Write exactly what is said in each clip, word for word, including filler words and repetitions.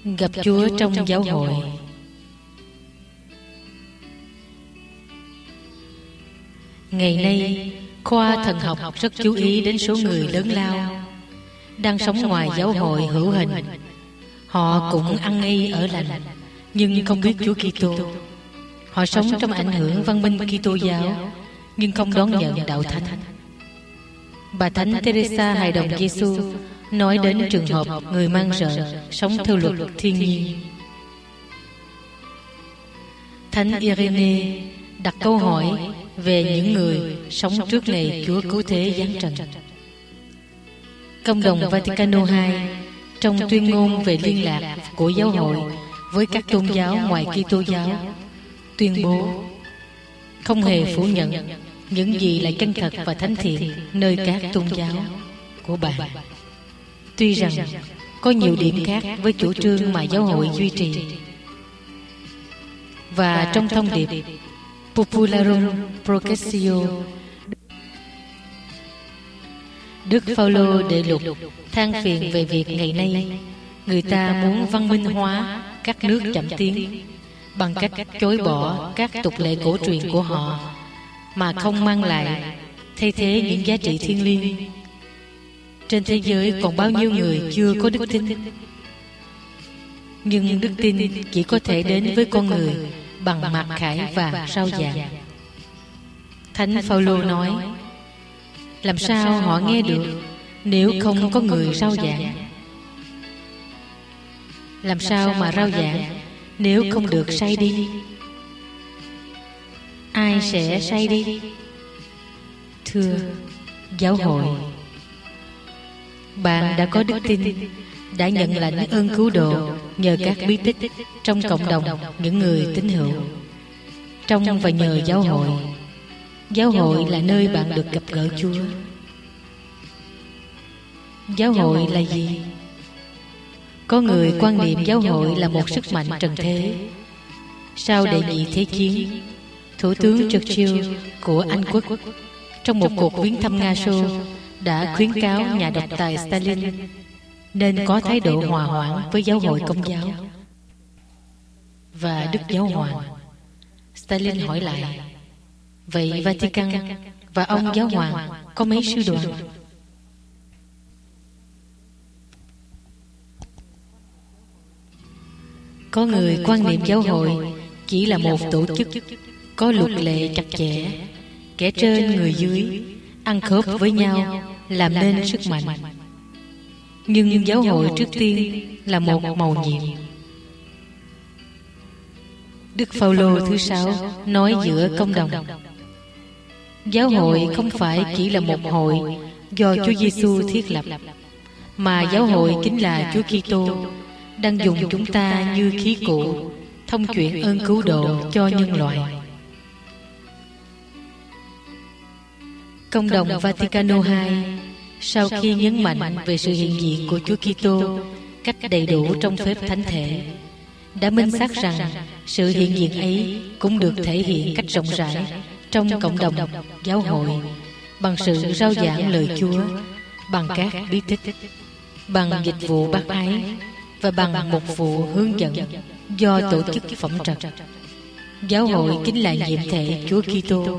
Gặp Chúa trong giáo hội. Ngày nay, khoa thần học rất chú ý đến số người lớn lao đang sống ngoài giáo hội hữu hình. Họ cũng ăn ngây ở lành, nhưng không biết Chúa Kitô. Họ sống trong ảnh hưởng văn minh Kitô giáo, nhưng không đón nhận đạo thánh. Bà Thánh Teresa hài đồng Giêsu nói đến trường hợp người mang rợ sống theo luật thiên nhiên. Thánh Irenee đặt câu hỏi về những người sống trước ngày Chúa cứu thế giáng trần. Công đồng Vaticano hai trong tuyên ngôn về liên lạc của giáo hội với các tôn giáo ngoài Kitô giáo tuyên bố không hề phủ nhận những gì là chân thật và thánh thiện nơi các tôn giáo của bạn. Tuy rằng có nhiều điểm khác với chủ trương mà giáo hội duy trì. Và trong thông điệp Popularum Processio, Đức Phaolô Đệ Lục than phiền về việc ngày nay người ta muốn văn minh hóa các nước chậm tiến bằng cách chối bỏ các tục lệ cổ truyền của họ mà không mang lại thay thế những giá trị thiêng liêng. Trên thế giới còn bao nhiêu người chưa có đức tin, nhưng đức tin chỉ có thể đến với con người bằng mặc khải và rao giảng. Thánh Phaolô nói: làm sao họ nghe được nếu không có người rao giảng? Làm sao mà rao giảng nếu không được sai đi? Ai sẽ sai đi? Thưa giáo hội, bạn đã có đức tin, đã nhận lãnh ơn cứu độ nhờ các bí tích trong cộng đồng những người tín hữu. Trong và nhờ giáo hội, giáo hội là nơi bạn được gặp gỡ Chúa. Giáo hội là gì? Có người quan niệm giáo hội là một sức mạnh trần thế. Sau đệ nhị thế chiến, Thủ tướng Churchill của Anh Quốc trong một cuộc viếng thăm Nga Xô đã khuyến cáo nhà độc tài Stalin nên có thái độ hòa hoãn với giáo hội Công giáo và Đức Giáo Hoàng. Stalin hỏi lại: vậy Vatican và ông Giáo Hoàng có mấy sư đoàn? Có người quan niệm giáo hội chỉ là một tổ chức có luật lệ chặt chẽ, kẻ trên người dưới ăn khớp với nhau làm nên sức mạnh. Nhưng giáo hội trước tiên là một mầu nhiệm. Đức Phaolô thứ sáu nói giữa công đồng: giáo hội không phải chỉ là một hội do Chúa Giêsu thiết lập, mà giáo hội chính là Chúa Kitô đang dùng chúng ta như khí cụ thông chuyển ơn cứu độ cho nhân loại. Công đồng Vaticano hai sau khi nhấn mạnh về sự hiện diện của Chúa Kitô cách đầy đủ trong phép thánh thể, đã minh xác rằng sự hiện diện ấy cũng được thể hiện cách rộng rãi trong cộng đồng giáo hội bằng sự rao giảng lời Chúa, bằng các bí tích, bằng dịch vụ bác ái và bằng một vụ hướng dẫn do tổ chức phẩm trật. Giáo hội chính là nhiệm thể Chúa Kitô.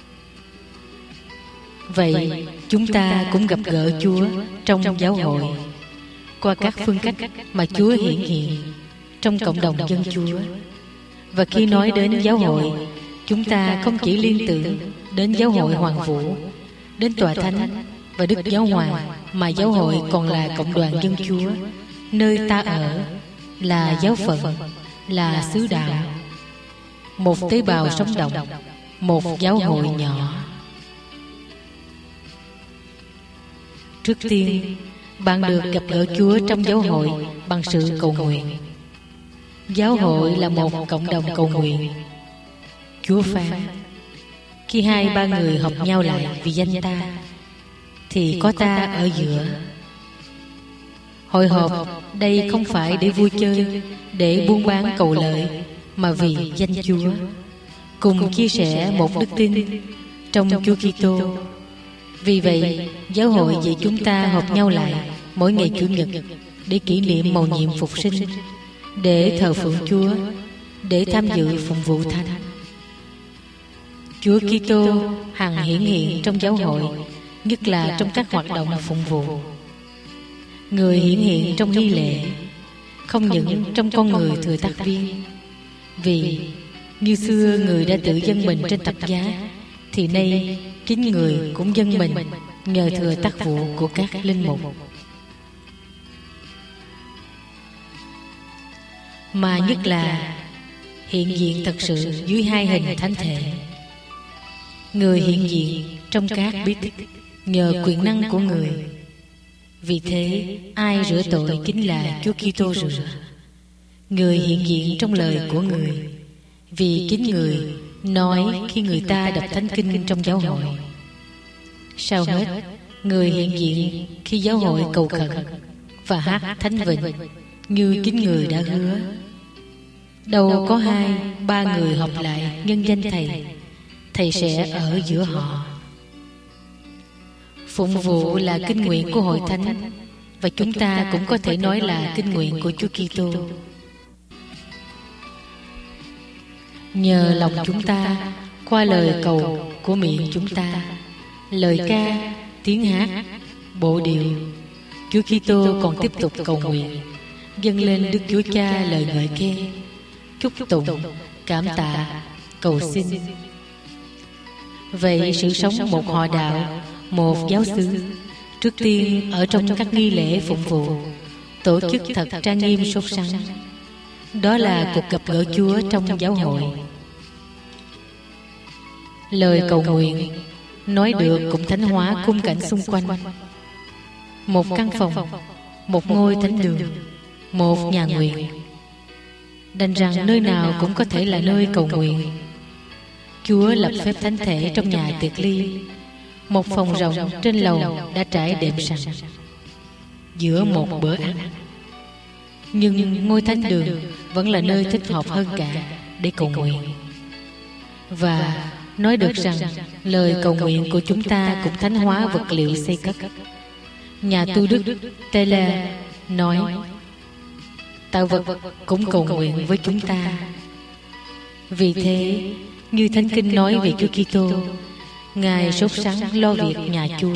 Vậy chúng ta cũng gặp gỡ Chúa trong giáo hội qua các phương cách mà Chúa hiển hiện trong cộng đồng dân Chúa. Và khi nói đến giáo hội, chúng ta không chỉ liên tưởng đến giáo hội Hoàng Vũ, đến Tòa Thánh và Đức Giáo Hoàng, mà giáo hội còn là cộng đoàn dân Chúa, nơi ta ở, là giáo phận, là xứ đạo, một tế bào sống động, một giáo hội nhỏ. Trước tiên, bạn được gặp gỡ Chúa trong giáo hội bằng sự cầu nguyện. Giáo hội là một cộng đồng cầu nguyện. Chúa phán: khi hai ba người hợp nhau lại vì danh ta, thì có ta ở giữa. Hội họp đây không phải để vui chơi, để buôn bán cầu lợi, mà vì danh Chúa, cùng chia sẻ một đức tin trong Chúa Kitô. Vì vậy, giáo hội dạy chúng ta họp nhau lại mỗi ngày Chủ nhật để kỷ niệm mầu nhiệm phục sinh để thờ phượng Chúa, để tham dự phụng vụ thánh. Chúa Kitô hằng hiển hiện trong giáo hội, nhất là trong các hoạt động phụng vụ. Người hiển hiện trong nghi lễ, không những trong con người thừa tác viên. Vì như xưa người đã tự dâng mình trên thập giá, thì nay chính người cũng dâng mình nhờ thừa tác vụ của các linh mục. Mà nhất là hiện diện thật sự dưới hai hình thánh thể. Người hiện diện trong các bí tích nhờ quyền năng của người. Vì thế ai rửa tội chính là Chúa Kitô rửa. Người hiện diện trong lời của người, vì chính người nói khi người ta đọc thánh kinh trong giáo hội. Sau hết, người hiện diện khi giáo hội cầu khẩn và hát thánh vịnh như chính người đã hứa. Đâu có hai ba người họp lại nhân danh Thầy, Thầy sẽ ở giữa họ. Phụng vụ là kinh nguyện của hội thánh, và chúng ta cũng có thể nói là kinh nguyện của Chúa Kitô. Nhờ lòng chúng ta, qua lời cầu của miệng chúng ta, lời ca, tiếng hát, bộ điệu, Chúa Kitô còn tiếp tục cầu nguyện, dâng lên Đức Chúa Cha lời ngợi khen, chúc tụng, cảm tạ, cầu xin. Vậy sự sống một họ đạo, một giáo xứ, trước tiên ở trong các nghi lễ phụng vụ, tổ chức thật trang nghiêm sốt sắng. Đó là cuộc gặp gỡ Chúa trong giáo hội. Lời cầu nguyện nói được cũng thánh hóa khung cảnh xung quanh. Một căn phòng, một ngôi thánh đường, một nhà nguyện. Đành rằng nơi nào cũng có thể là nơi cầu nguyện. Chúa lập phép thánh thể trong nhà tiệc ly, một phòng rộng trên lầu đã trải đệm sàn giữa một bữa ăn. Nhưng ngôi thánh đường vẫn là nơi thích hợp hơn cả để cầu nguyện. Và nói được rằng lời cầu nguyện của chúng ta cũng thánh hóa vật liệu xây cất. Nhà tu đức Taylor nói, tạo vật cũng cầu nguyện với chúng ta. Vì thế, như Thánh Kinh nói về Chúa Kitô, Ngài sốt sắng lo việc nhà Chúa.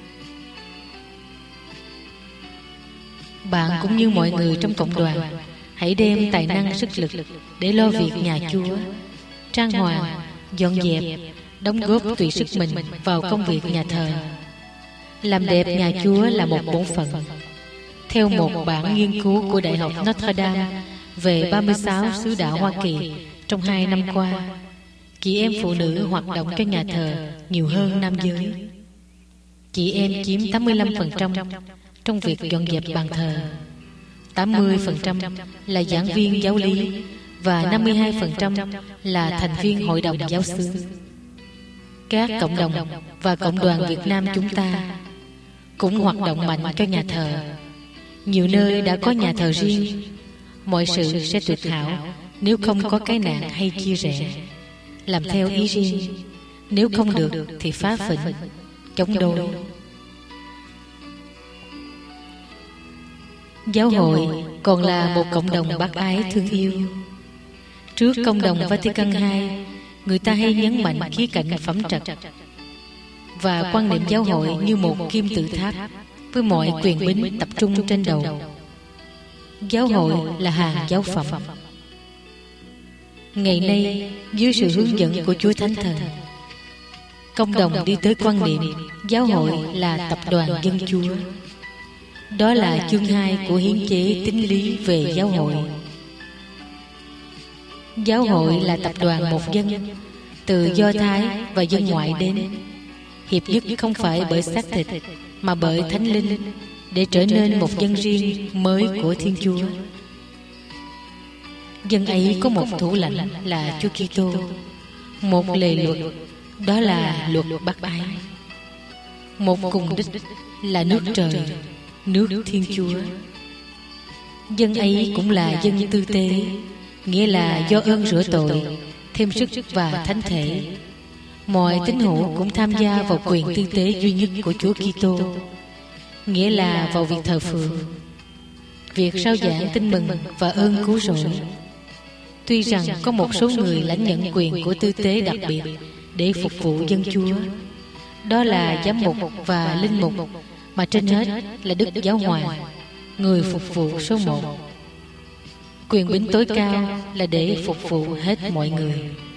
Bạn cũng như mọi người trong cộng đoàn, hãy đem tài năng sức lực để lo việc nhà Chúa, trang hoàng, dọn dẹp, đóng góp tùy sức mình vào công việc nhà thờ. Làm đẹp nhà Chúa là một bổn phận. Theo một bản nghiên cứu của Đại học Notre Dame về ba mươi sáu xứ đạo Hoa Kỳ trong hai năm qua, chị em phụ nữ hoạt động cho nhà thờ nhiều hơn nam giới. Chị em chiếm tám mươi lăm phần trăm trong việc dọn dẹp bàn thờ, tám mươi phần trăm là giảng viên giáo lý và năm mươi hai phần trăm là thành viên hội đồng giáo xứ. Các cộng đồng và cộng đoàn Việt Nam chúng ta cũng hoạt động mạnh cho nhà thờ. Nhiều nơi đã có nhà thờ riêng. Mọi sự sẽ tuyệt hảo nếu không có cái nạn hay chia rẽ, làm theo ý riêng. Nếu không được thì phá phỉnh, chống đối. Giáo hội còn là một cộng đồng bác ái thương yêu. Trước công đồng Vatican hai, người ta hay nhấn mạnh khía cạnh phẩm trật và quan niệm giáo hội như một kim tự tháp với mọi quyền bính tập trung trên đầu. Giáo hội là hàng giáo phẩm. Ngày nay, dưới sự hướng dẫn của Chúa Thánh Thần, công đồng đi tới quan niệm giáo hội là tập đoàn dân Chúa. Đó là chương hai của hiến chế tín lý về giáo hội. Giáo hội là tập đoàn một dân, từ Do Thái và dân ngoại đến, hiệp nhất không phải bởi xác thịt mà bởi Thánh Linh, để trở nên một dân riêng mới của Thiên Chúa. Dân ấy có một thủ lãnh là Chúa Kitô, một lề luật, đó là luật bác ái, một cùng đích là nước trời, nước Thiên Chúa. Dân ấy cũng là dân tư tế, nghĩa là do ơn rửa tội, thêm sức và thánh thể. Mọi tín hữu cũng tham gia vào quyền tư tế duy nhất của Chúa Kitô, nghĩa là vào việc thờ phượng. việc rao giảng tin mừng và ơn cứu rỗi. Tuy rằng có một số người lãnh nhận quyền của tư tế đặc biệt để phục vụ dân Chúa, đó là giám mục và linh mục, mà trên hết là Đức Giáo Hoàng, người phục vụ số một. Quyền bính tối cao là để phục vụ hết mọi người.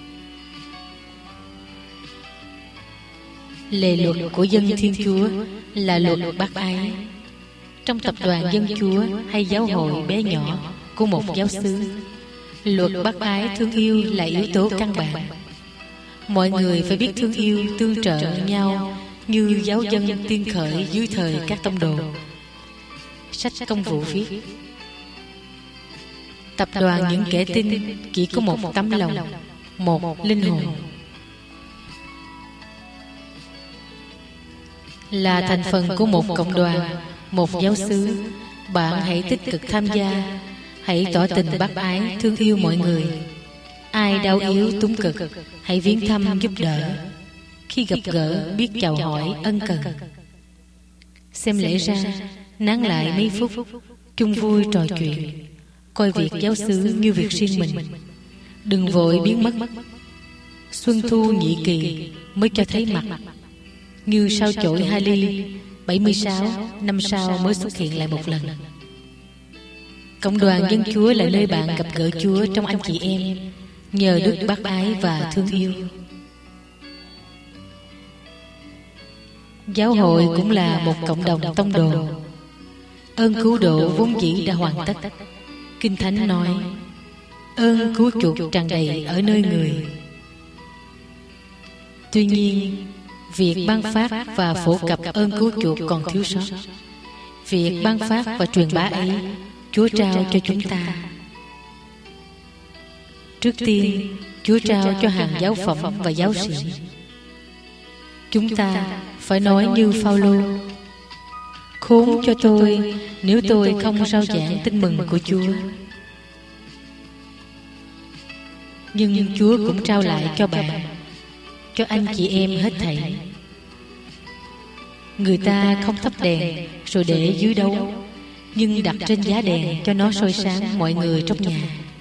Lề luật của dân Thiên Chúa là luật bác ái. Trong tập đoàn dân Chúa hay giáo hội bé nhỏ của một giáo xứ, luật bác ái thương yêu là yếu tố căn bản. Mọi người phải biết thương yêu tương trợ nhau như giáo dân tiên khởi dưới thời các tông đồ. Sách Công vụ viết: tập đoàn những kẻ tin chỉ có một tấm lòng, một linh hồn. Là thành phần của một cộng đoàn, một giáo xứ, bạn hãy tích cực tham gia, hãy tỏ tình bác ái, thương yêu mọi người. Ai đau yếu túng cực, hãy viếng thăm giúp đỡ. Khi gặp gỡ, biết chào hỏi ân cần. Xem lễ ra, nán lại mấy phút, chung vui trò chuyện, coi việc giáo xứ như việc riêng mình. Đừng vội biến mất. Xuân thu nhị kỳ mới cho thấy mặt, như sao chổi hai ly, bảy mươi sáu năm sau mới xuất hiện lại một lần. Cộng đoàn dân Chúa là nơi bạn gặp gỡ Chúa trong anh chị em, nhờ đức bác ái và thương yêu. Giáo hội cũng là một cộng đồng tông đồ. Ơn cứu độ vốn dĩ đã hoàn tất. Kinh Thánh nói: ơn cứu chuộc tràn đầy ở nơi người. Tuy nhiên, việc ban phát và phổ cập ơn cứu chuộc còn thiếu sót. Việc ban phát và truyền bá ấy Chúa trao cho chúng ta. Trước tiên, Chúa trao cho hàng giáo phẩm và giáo sĩ. Chúng ta phải nói như Phao-lô: khốn cho tôi nếu tôi không rao giảng tin mừng của Chúa. Nhưng Chúa cũng trao lại cho bạn, cho anh chị em hết thảy. Người ta không thắp đèn rồi để dưới đấu, nhưng đặt trên giá đèn cho nó soi sáng mọi người trong nhà.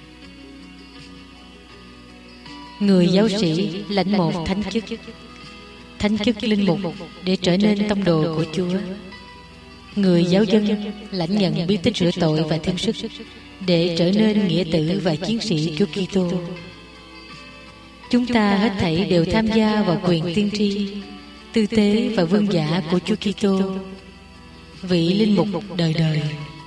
Người giáo sĩ lãnh một thánh chức, thánh chức linh mục để trở nên tông đồ của Chúa. Người giáo dân lãnh nhận bí tích rửa tội và thêm sức để trở nên nghĩa tử và chiến sĩ Chúa Kitô. Chúng ta hết thảy đều tham gia vào quyền tiên tri, tư tế và vương giả của Chúa Kitô, vị linh mục đời đời.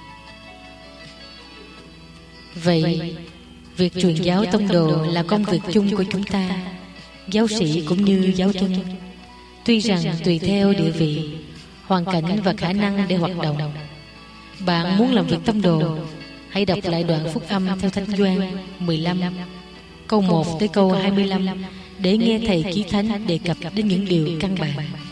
Vậy, việc truyền giáo tông đồ là công việc chung của chúng ta, giáo sĩ cũng như giáo dân. Tuy rằng tùy theo địa vị, hoàn cảnh và khả năng để hoạt động. Bạn muốn làm việc tông đồ, hãy đọc lại đoạn phúc âm theo Thánh Gioan mười lăm, câu một tới câu hai mươi lăm để nghe thầy Chí Thánh đề cập đến những điều căn bản.